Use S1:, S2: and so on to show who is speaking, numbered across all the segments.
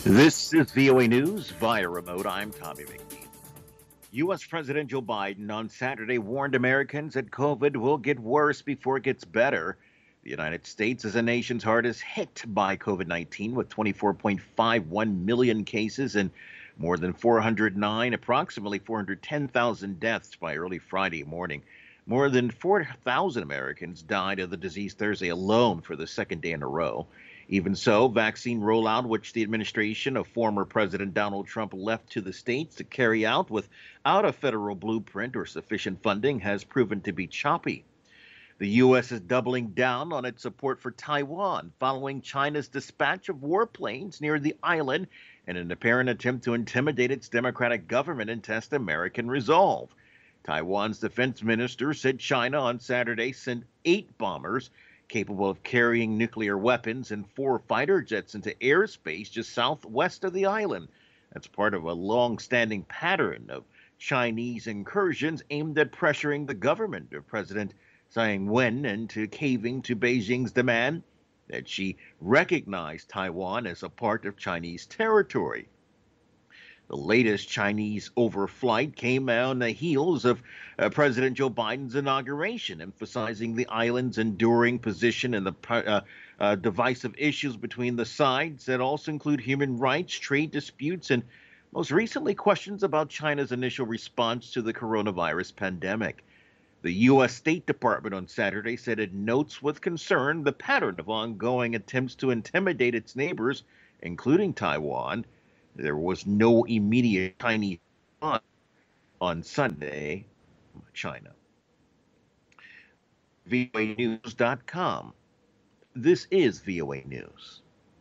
S1: This is VOA News via remote. I'm Tommy McNeil. U.S. President Joe Biden on Saturday warned Americans that COVID will get worse before it gets better. The United States is the nation's hardest hit by COVID-19 with 24.51 million cases and more than approximately 410,000 deaths by early Friday morning. More than 4,000 Americans died of the disease Thursday alone for the second day in a row. Even so, vaccine rollout, which the administration of former President Donald Trump left to the states to carry out without a federal blueprint or sufficient funding, has proven to be choppy. The U.S. is doubling down on its support for Taiwan following China's dispatch of warplanes near the island in an apparent attempt to intimidate its democratic government and test American resolve. Taiwan's defense minister said China on Saturday sent 8 bombers capable of carrying nuclear weapons and 4 fighter jets into airspace just southwest of the island. That's part of a long-standing pattern of Chinese incursions aimed at pressuring the government of President Tsai Ing-wen into caving to Beijing's demand that she recognize Taiwan as a part of Chinese territory. The latest Chinese overflight came on the heels of President Joe Biden's inauguration, emphasizing the island's enduring position and the divisive issues between the sides that also include human rights, trade disputes, and most recently questions about China's initial response to the coronavirus pandemic. The U.S. State Department on Saturday said it notes with concern the pattern of ongoing attempts to intimidate its neighbors, including Taiwan. There was no immediate Chinese response on Sunday from China. VOAnews.com. This is VOA News.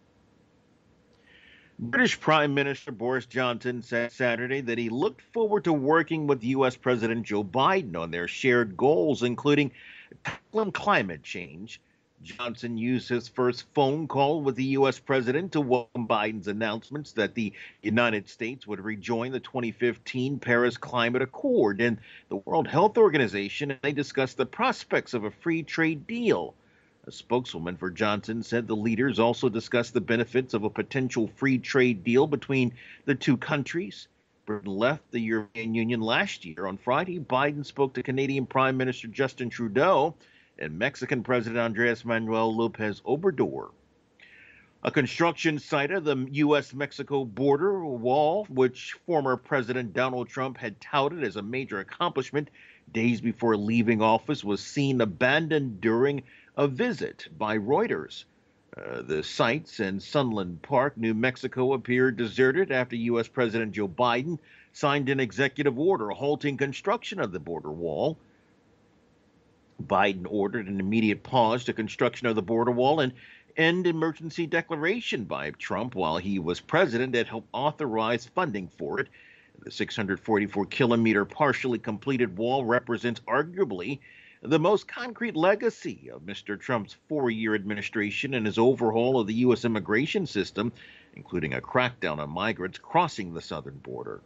S1: British Prime Minister Boris Johnson said Saturday that he looked forward to working with U.S. President Joe Biden on their shared goals, including tackling climate change. Johnson used his first phone call with the U.S. president to welcome Biden's announcements that the United States would rejoin the 2015 Paris Climate Accord and the World Health Organization, and they discussed the prospects of a free trade deal. A spokeswoman for Johnson said the leaders also discussed the benefits of a potential free trade deal between the two countries. Britain left the European Union last year. On Friday, Biden spoke to Canadian Prime Minister Justin Trudeau and Mexican President Andres Manuel López Obrador. A construction site of the U.S.-Mexico border wall, which former President Donald Trump had touted as a major accomplishment days before leaving office, was seen abandoned during a visit by Reuters. The sites in Sunland Park, New Mexico, appeared deserted after U.S. President Joe Biden signed an executive order halting construction of the border wall. Biden ordered an immediate pause to construction of the border wall and end emergency declaration by Trump while he was president that helped authorize funding for it. The 644-kilometer partially completed wall represents arguably the most concrete legacy of Mr. Trump's 4-year administration and his overhaul of the U.S. immigration system, including a crackdown on migrants crossing the southern border.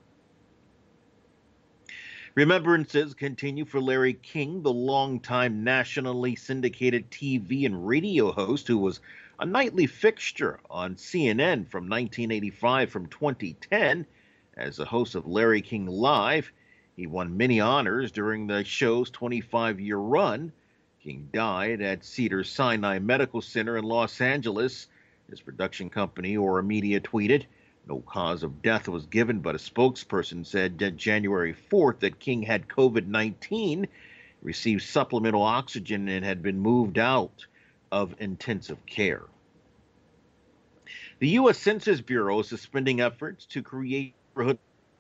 S1: Remembrances continue for Larry King, the longtime nationally syndicated TV and radio host who was a nightly fixture on CNN from 1985 from 2010. As the host of Larry King Live, he won many honors during the show's 25-year run. King died at Cedars-Sinai Medical Center in Los Angeles. His production company, Aura Media, tweeted, "No cause of death was given, but a spokesperson said that January 4th that King had COVID-19, received supplemental oxygen, and had been moved out of intensive care." The U.S. Census Bureau is suspending efforts to create neighborhood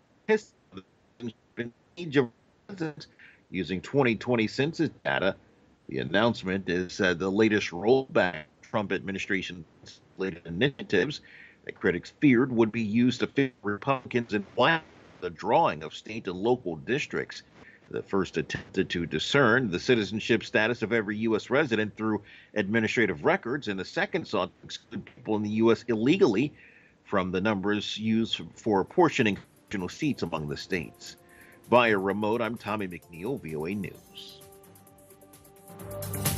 S1: age of residents using 2020 census data. The announcement is the latest rollback Trump administration initiatives that critics feared would be used to favor Republicans in the drawing of state and local districts. The first attempted to discern the citizenship status of every U.S. resident through administrative records, and the second sought to exclude people in the U.S. illegally from the numbers used for apportioning congressional seats among the states. Via remote, I'm Tommy McNeil, VOA News.